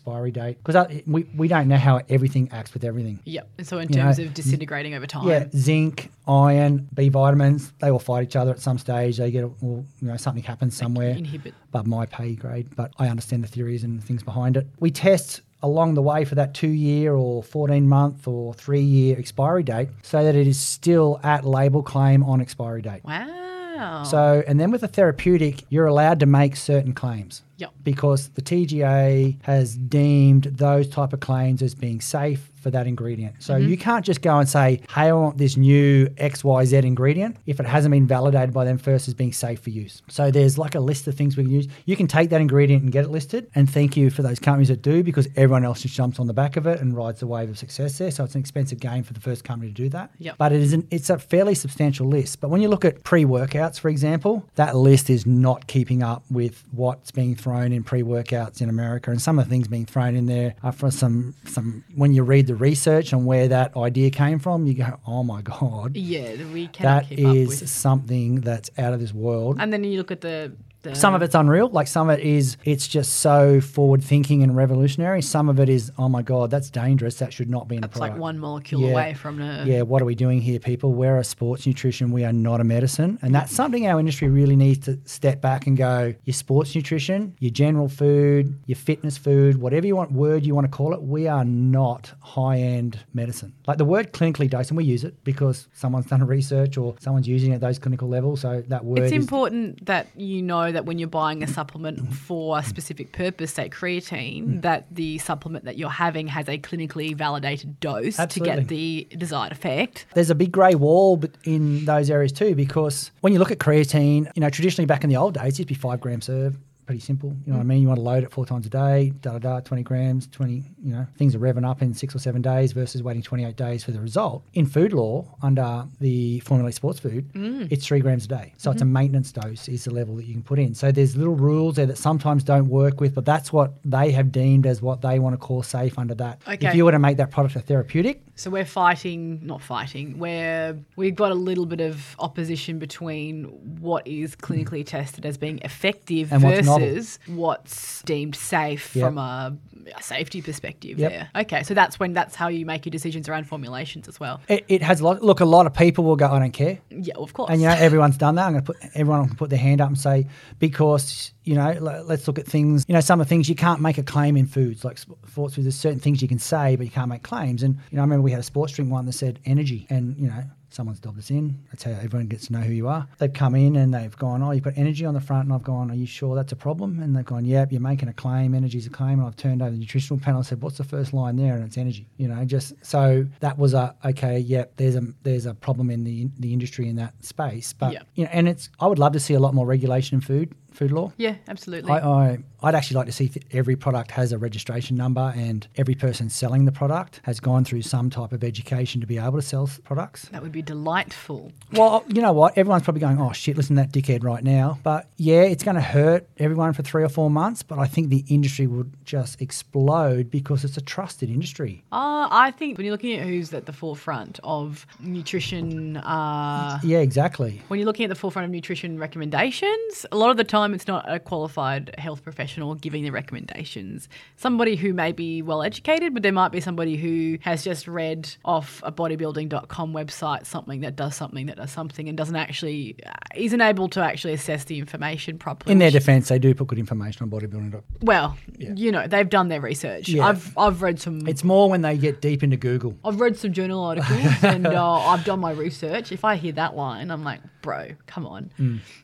expiry date, because we, we don't know how everything acts with everything. Yep. And so in You terms know, of disintegrating over time. Yeah, zinc, iron, B vitamins, they all fight each other at some stage. They get, well, you know, something happens somewhere. Inhibit. Above my pay grade, but I understand the theories and things behind it. We test along the way for that two-year or fourteen-month or three-year expiry date so that it is still at label claim on expiry date. Wow. So, and then with a therapeutic, you're allowed to make certain claims. Yep. Because the T G A has deemed those type of claims as being safe for that ingredient. So Mm-hmm. you can't just go and say, hey, I want this new X Y Z ingredient if it hasn't been validated by them first as being safe for use. So there's like a list of things we can use. You can take that ingredient and get it listed, and thank you for those companies that do, because everyone else just jumps on the back of it and rides the wave of success there. So it's an expensive game for the first company to do that. Yep. But it is an, it's a fairly substantial list. But when you look at pre-workouts, for example, that list is not keeping up with what's being thrown in pre-workouts in America, and some of the things being thrown in there are for some some when you read the research on where that idea came from, you go, oh my god, Yeah, we cannot that keep up is with. something that's out of this world. And then you look at the, the Some of it's unreal, like some of it is it's just so forward thinking and revolutionary. Some of it is, oh my god, that's dangerous, that should not be in a it's product. like one molecule Yeah. away from the Yeah, what are we doing here, people? We're a sports nutrition. We are not a medicine. And that's something our industry really needs to step back and go, your sports nutrition, your general food, your fitness food, whatever you want, word you want to call it, we are not high-end medicine. Like the word clinically dosed, and we use it because someone's done research or someone's using it at those clinical levels. So that word It's is... important that you know that when you're buying a supplement for a specific purpose, say creatine, that the supplement that you're having has a clinically validated dose Absolutely. to get the desired effect. There's a big grey wall but in those areas too, because when you look at creatine, you know, traditionally back in the old days, it used to be five gram serve. Pretty simple, you know what I mean? You want to load it four times a day, da da da, twenty grams, twenty, you know, things are revving up in six or seven days versus waiting twenty-eight days for the result. In food law, under the Formulate Sports Food, Mm. it's three grams a day. So Mm-hmm. it's a maintenance dose is the level that you can put in. So there's little rules there that sometimes don't work with, but that's what they have deemed as what they want to call safe under that. Okay. If you were to make that product a therapeutic, So we're fighting, not fighting, we're, we've got a little bit of opposition between what is clinically tested as being effective And what's novel. versus what's deemed safe Yep. from a, a safety perspective Yep. there. Okay, so that's when that's how you make your decisions around formulations as well. it, it has a lot. Look, a lot of people will go, I don't care. Yeah, of course. And you know, everyone's done that. I'm going to put everyone can put their hand up and say, because you know, l- let's look at things. You know, some of the things you can't make a claim in foods, like sp- sports foods. There's certain things you can say, but you can't make claims. And you know, I remember we had a sports drink one that said energy, and you know, someone's dobbed us in. That's how everyone gets to know who you are. They've come in and they've gone, oh, you've got energy on the front, and I've gone, are you sure that's a problem? And they've gone, yep, you're making a claim. Energy's a claim. And I've turned over the nutritional panel and said, what's the first line there? And it's energy. You know, just so that was a okay. Yep, there's a there's a problem in the the industry in that space. But Yep. you know, and it's I would love to see a lot more regulation in food food law. Yeah, absolutely. I, I, I'd actually like to see th- every product has a registration number, and every person selling the product has gone through some type of education to be able to sell s- products. that would be delightful. Well, you know what? Everyone's probably going, oh, shit, listen to that dickhead right now. But yeah, it's going to hurt everyone for three or four months, but I think the industry would just explode because it's a trusted industry. Uh, I think when you're looking at who's at the forefront of nutrition, uh, Yeah, exactly. when you're looking at the forefront of nutrition recommendations, a lot of the time it's not a qualified health professional giving the recommendations. Somebody who may be well educated, but there might be somebody who has just read off a bodybuilding dot com website something that does something that does something and doesn't actually, uh, isn't able to actually assess the information properly. In their which- defense, they do put good information on bodybuilding. well, you know, they've done their research. Yeah. I've I've read some. It's more when they get deep into Google. I've read some journal articles and uh, I've done my research. If I hear that line, I'm like, bro, come on.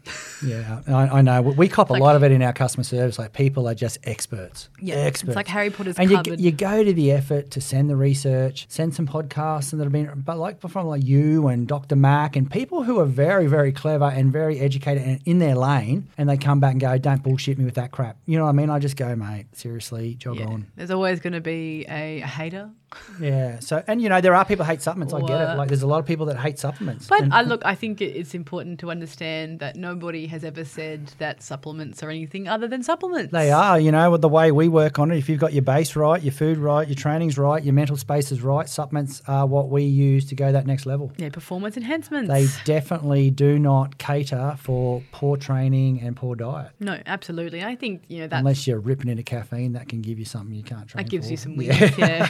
Yeah, I, I know. We cop a like- lot of it in our customer service. Like, people are just experts. Yeah, experts. it's like Harry Potter's and you, cupboard. you go to the effort to send the research, send some podcasts, and that have been, but like from like you and Doctor Mac and people who are very, very clever and very educated and in their lane, and they come back and go, "Don't bullshit me with that crap." You know what I mean? I just go, mate, seriously, jog Yeah. on. There's always going to be a, a hater. Yeah. So, and you know, there are people who hate supplements. I get What? it. Like, there's a lot of people that hate supplements. But And- I look, I think it- it's important important to understand that nobody has ever said that supplements are anything other than supplements. They are, you know, with the way we work on it. If you've got your base right, your food right, your training's right, your mental space is right, supplements are what we use to go that next level. Yeah, performance enhancements. They definitely do not cater for poor training and poor diet. No, absolutely. I think, you know, that Unless you're ripping into caffeine, that can give you something you can't train that gives for. you some wings, yeah.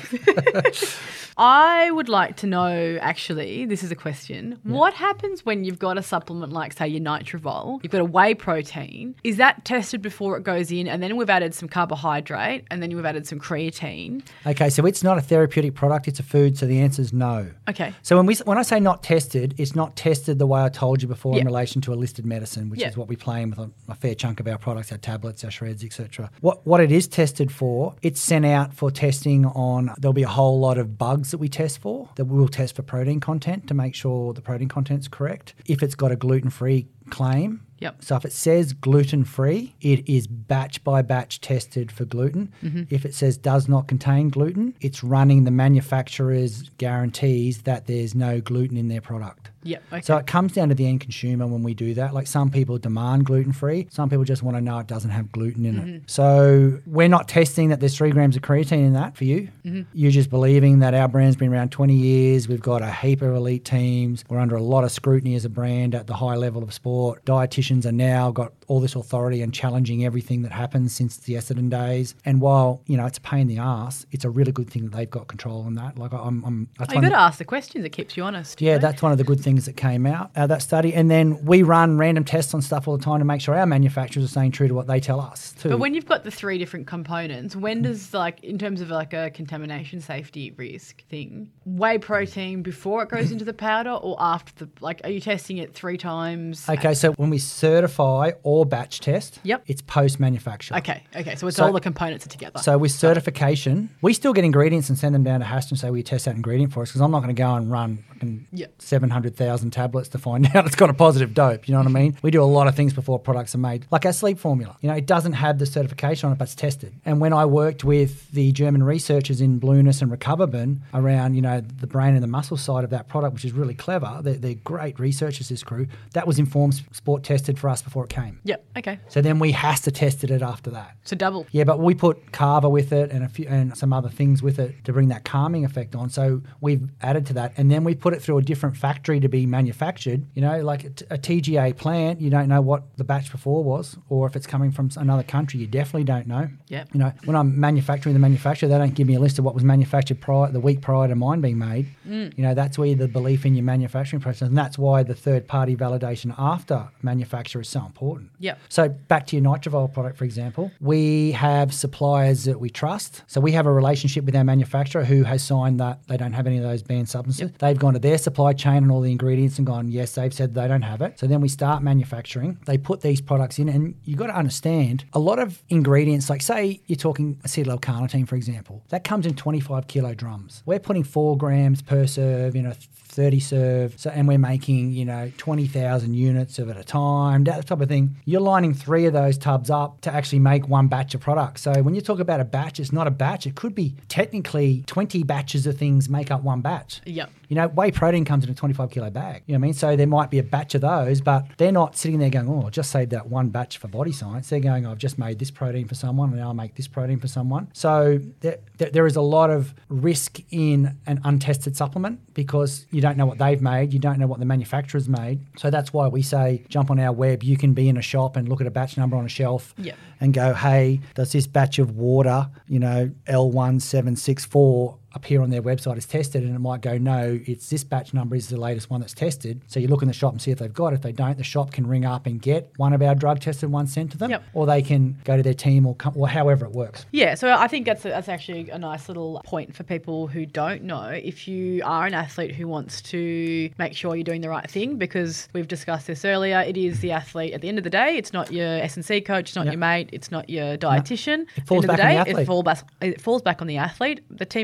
I would like to know, actually, this is a question. Yeah. What happens when you've got a supplement like, say, your Nitrovol, you've got a whey protein? Is that tested before it goes in, and then we've added some carbohydrate, and then we've added some creatine? Okay, so it's not a therapeutic product, it's a food, so the answer is no. Okay. So when we when I say not tested, it's not tested the way I told you before yeah. in relation to a listed medicine, which yeah. is what we play in with a, a fair chunk of our products, our tablets, our shreds, et cetera. What, what it is tested for, it's sent out for testing on, there'll be a whole lot of bugs that we test for, that we'll test for protein content to make sure the protein content's correct. If it's got a gluten-free claim, Yep. so if it says gluten-free, it is batch by batch tested for gluten. Mm-hmm. If it says does not contain gluten, it's running the manufacturer's guarantees that there's no gluten in their product. Yep. Okay. So it comes down to the end consumer when we do that. Like some people demand gluten-free. Some people just want to know it doesn't have gluten in mm-hmm. it. So we're not testing that there's three grams of creatine in that for you. Mm-hmm. You're just believing that our brand's been around twenty years. We've got a heap of elite teams. We're under a lot of scrutiny as a brand at the high level of sport. Dietitians are now got all this authority and challenging everything that happens since the Essendon days. And while, you know, it's a pain in the ass, it's a really good thing that they've got control on that. Like I'm, I'm that's oh, you've got to ask the questions. It keeps you honest. Yeah, you know? That's one of the good things that came out of that study. And then we run random tests on stuff all the time to make sure our manufacturers are staying true to what they tell us too. But when you've got the three different components, when does, like, in terms of like a contamination safety risk thing, whey protein before it goes into the powder or after the, like, are you testing it three times? Okay, so when we certify or batch test, yep. it's post-manufacture. Okay, okay, so it's so, all the components are together. So with certification, we still get ingredients and send them down to Haston and say, will you test that ingredient for us? Because I'm not going to go and run yep. seven hundred thousand tablets to find out it's got a positive dope, you know what I mean? We do a lot of things before products are made. Like our sleep formula, you know, it doesn't have the certification on it, but it's tested. And when I worked with the German researchers in Blueness and Recoverburn around, you know, the brain and the muscle side of that product, which is really clever, they're, they're great researchers, this crew, that was Informed Sport tested for us before it came. Yep, okay. So then we has to tested it after that. So double. Yeah, but we put Carver with it and a few and some other things with it to bring that calming effect on. So we've added to that, and then we put it through a different factory to be manufactured. You know, like a, a T G A plant, you don't know what the batch before was, or if it's coming from another country, you definitely don't know. Yeah. You know, when I'm manufacturing the manufacturer, they don't give me a list of what was manufactured prior the week prior to mine being made. Mm. You know, that's where the belief in your manufacturing process, and that's why the third party validation after manufacture is so important. Yeah. So back to your Nitrovol product, for example, we have suppliers that we trust. So we have a relationship with our manufacturer who has signed that they don't have any of those banned substances. Yep. They've gone to their supply chain and all the ingredients and gone, yes, they've said they don't have it. So then we start manufacturing. They put these products in, and you've got to understand a lot of ingredients, like say you're talking acetyl-L-carnitine, for example, that comes in twenty-five kilo drums. We're putting four grams per serve, you know, thirty serve, so, and we're making, you know, twenty thousand units of it at a time, that type of thing. You're lining three of those tubs up to actually make one batch of product. So when you talk about a batch, it's not a batch. It could be technically twenty batches of things make up one batch. Yep. You know, whey protein comes in a twenty-five kilo bag. You know what I mean? So there might be a batch of those, but they're not sitting there going, oh, I'll just save that one batch for Body Science. They're going, oh, I've just made this protein for someone, and now I'll make this protein for someone. So there, there, there is a lot of risk in an untested supplement because you don't know what they've made. You don't know what the manufacturer's made. So that's why we say jump on our web. You can be in a shop and look at a batch number on a shelf yep. and go, hey, does this batch of water, you know, L one seven six four appear on their website is tested, and it might go, no, it's this batch number is the latest one that's tested. So you look in the shop and see if they've got it. If they don't, the shop can ring up and get one of our drug tested ones sent to them, yep. or they can go to their team or come, or however it works. Yeah, so I think that's a, that's actually a nice little point for people who don't know. If you are an athlete who wants to make sure you're doing the right thing, because we've discussed this earlier, it is the athlete at the end of the day. It's not your S and C coach, it's not yep. your mate, it's not your dietitian. No. It falls at the end back of the day, on the athlete. It, fall back, it falls back on the athlete. The team around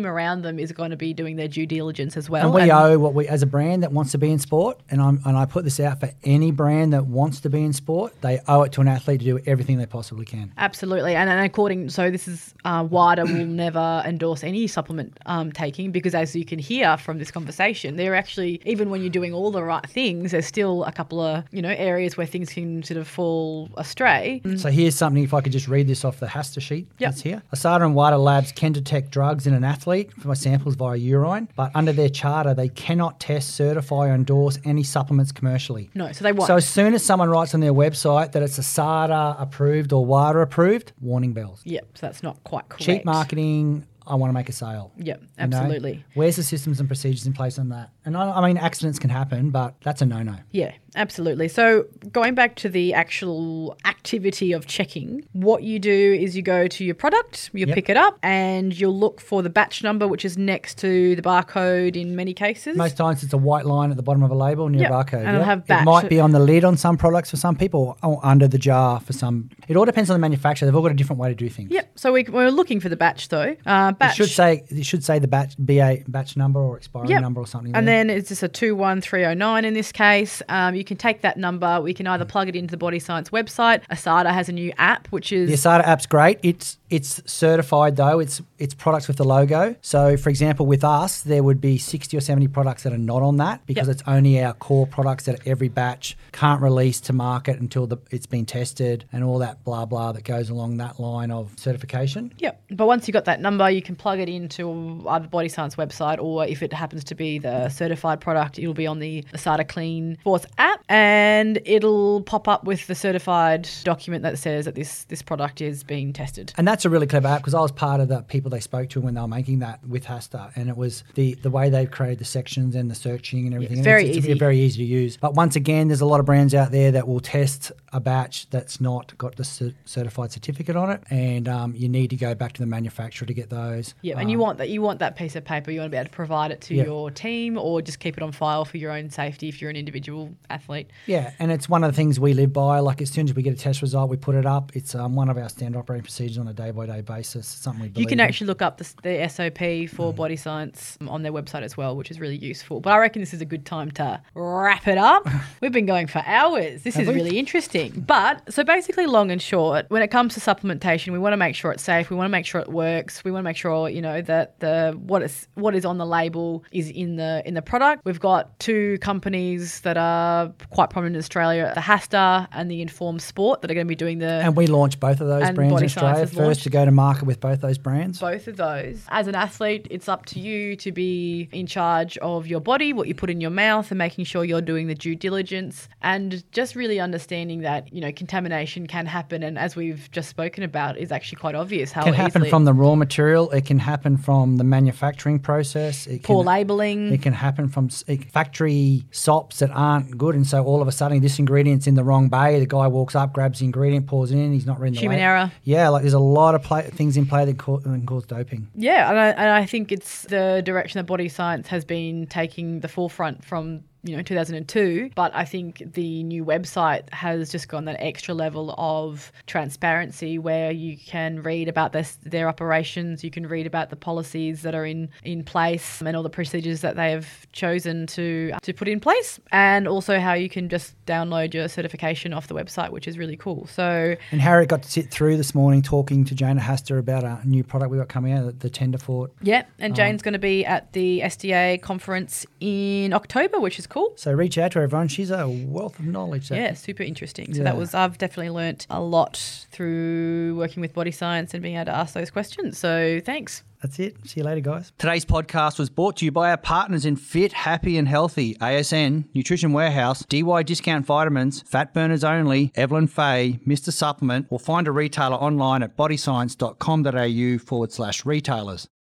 around them is going to be doing their due diligence as well. And we owe what we, as a brand that wants to be in sport, and I'm and I put this out for any brand that wants to be in sport, they owe it to an athlete to do everything they possibly can. Absolutely. And, and according, so this is, uh, WADA will never endorse any supplement um, taking, because as you can hear from this conversation, they're actually, even when you're doing all the right things, there's still a couple of, you know, areas where things can sort of fall astray. So here's something, if I could just read this off the HASTA sheet Yep. that's here. ASADA and WADA labs can detect drugs in an athlete from samples via urine, but under their charter, they cannot test, certify, or endorse any supplements commercially. No, so they won't. So as soon as someone writes on their website that it's ASADA approved or WADA approved, warning bells. Yep, so that's not quite correct. Cheap marketing, I want to make a sale. Yep, You know? absolutely. Where's the systems and procedures in place on that? And I, I mean, accidents can happen, but that's a no-no. Yeah, absolutely. So going back to the actual activity of checking, what you do is you go to your product, you Yep. pick it up, and you'll look for the batch number, which is next to the barcode in many cases. Most times it's a white line at the bottom of a label near Yep, a barcode. and it'll yeah? have It batch. might be on the lid on some products for some people or under the jar for some. It all depends on the manufacturer. They've all got a different way to do things. Yep. So we, we're looking for the batch though. Uh, It batch. should say it should say the batch B A batch number or expiry Yep. number or something. And there. then it's just a two one three oh nine in this case. Um, you can take that number. We can either plug it into the Body Science website. ASADA has a new app, which is... The ASADA app's great. It's it's certified though. It's it's products with the logo. So for example, with us, there would be sixty or seventy products that are not on that because Yep. it's only our core products that every batch can't release to market until the, it's been tested and all that blah blah that goes along that line of certification. Yep. But once you've got that number, you can plug it into either Body Science website, or if it happens to be the certified product, it'll be on the ASADA Clean Sports app, and it'll pop up with the certified document that says that this, this product is being tested. And that's a really clever app because I was part of the people they spoke to when they were making that with HASTA, and it was the, the way they've created the sections and the searching and everything. it's And very it's, it's easy. very easy to use. But once again, there's a lot of brands out there that will test a batch that's not got the cer- certified certificate on it, and um, you need to go back to the manufacturer to get those. Yeah, and you want that you want that piece of paper. You want to be able to provide it to Yeah. your team, or just keep it on file for your own safety if you're an individual athlete. Yeah, and it's one of the things we live by. Like as soon as we get a test result, we put it up. It's um, one of our standard operating procedures on a day-by-day basis. It's something we believe You can in. actually look up the, the S O P for Mm. Body Science on their website as well, which is really useful. But I reckon this is a good time to wrap it up. We've been going for hours. This Have is we? really interesting. But so basically, long and short, when it comes to supplementation, we want to make sure it's safe. We want to make sure it works. We want to make sure, you know, that the what is what is on the label is in the in the product. We've got two companies that are quite prominent in Australia, the HASTA and the Informed Sport, that are going to be doing the And we launched both of those And brands in Body Science Australia. has First launched. to go to market with both those brands. both of those. As an athlete, it's up to you to be in charge of your body, what you put in your mouth, and making sure you're doing the due diligence, and just really understanding that, you know, contamination can happen, and as we've just spoken about, is actually quite obvious how It can happen easily from the raw material. It can happen from the manufacturing process. It poor can, labeling. It can happen from s- it- factory sops that aren't good, and so all of a sudden this ingredient's in the wrong bay. The guy walks up, grabs the ingredient, pours it in. He's not reading the Human label. error. Yeah, like there's a lot of play, things in play that, ca- that can cause doping. Yeah, and I, and I think it's the direction that Body Science has been taking the forefront from, you know, two thousand two. But I think the new website has just gone that extra level of transparency where you can read about this, their operations, you can read about the policies that are in, in place and all the procedures that they have chosen to to put in place, and also how you can just download your certification off the website, which is really cool. So And Harriet got to sit through this morning talking to Jane Hasta about a new product we got coming out, the Tenderfort. yeah, and Jane's going to be at the S D A conference in October, which is cool. So reach out to her, everyone. She's a wealth of knowledge. So Yeah, super interesting. So Yeah. that was, I've definitely learnt a lot through working with Body Science and being able to ask those questions. So thanks. That's it. See you later, guys. Today's podcast was brought to you by our partners in Fit, Happy and Healthy, A S N, Nutrition Warehouse, D Y Discount Vitamins, Fat Burners Only, Evelyn Faye, Mister Supplement, or find a retailer online at bodyscience.com.au forward slash retailers.